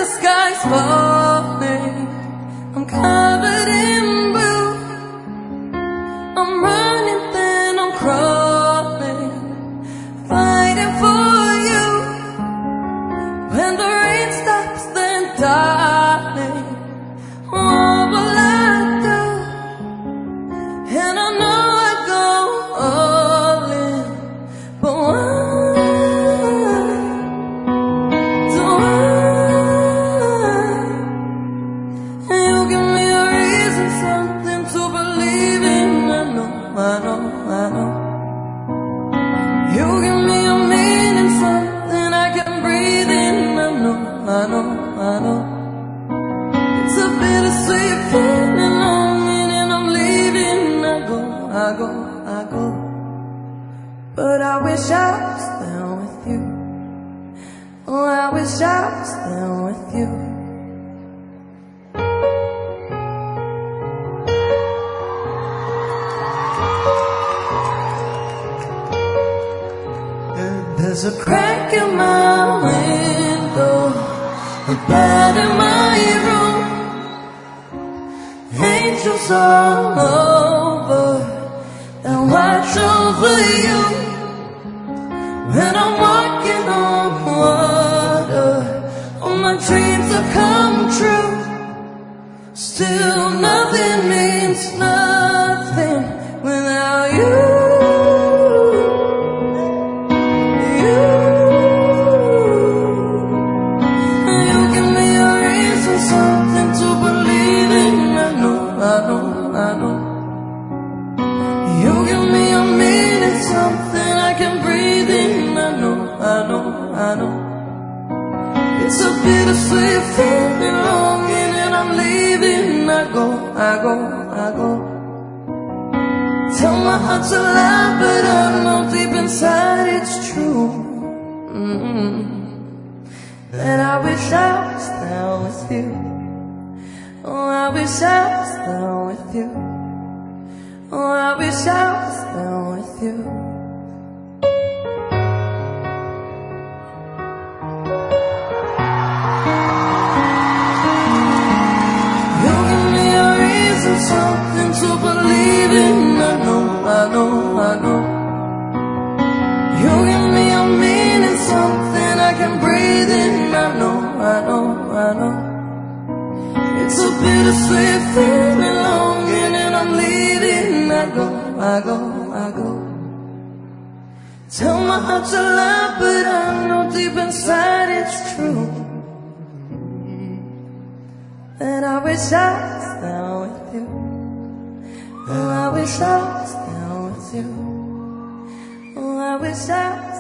the sky's falling, I'm covered in blue. I'm running, then I'm crawling, fighting for you. When the rain stops, then darling, what will I do? And I know I go all in, but why do I? You give me a reason, something to believe in. I know. You give me a meaning, something I can breathe in. I know. It's a bittersweet feeling, longing, and I'm leaving. I go. But I wish I was there with you. Oh, I wish I was there with you. There's a crack in my window, a bed in my room, angels all over that watch over you. When I'm walking on water, all my dreams have come true. Still nothing means nothing without you. I know. You give me a meaning, something I can breathe in. I know. It's a bittersweet feeling, longing, and I'm leaving. I go. Tell my heart to lie, but I know deep inside it's true. That I wish I was there with you. Oh, I wish I was there with you. Oh, I wish I was there with you. You give me a reason, something to believe in. I know. You give me a meaning, something I can breathe in. I know. It's a bittersweet feeling, longing, and I'm leaving. I go. Tell my heart to lie, but I know deep inside it's true. That I wish I was there with you. Oh, I wish I was there with you. Oh, I wish I was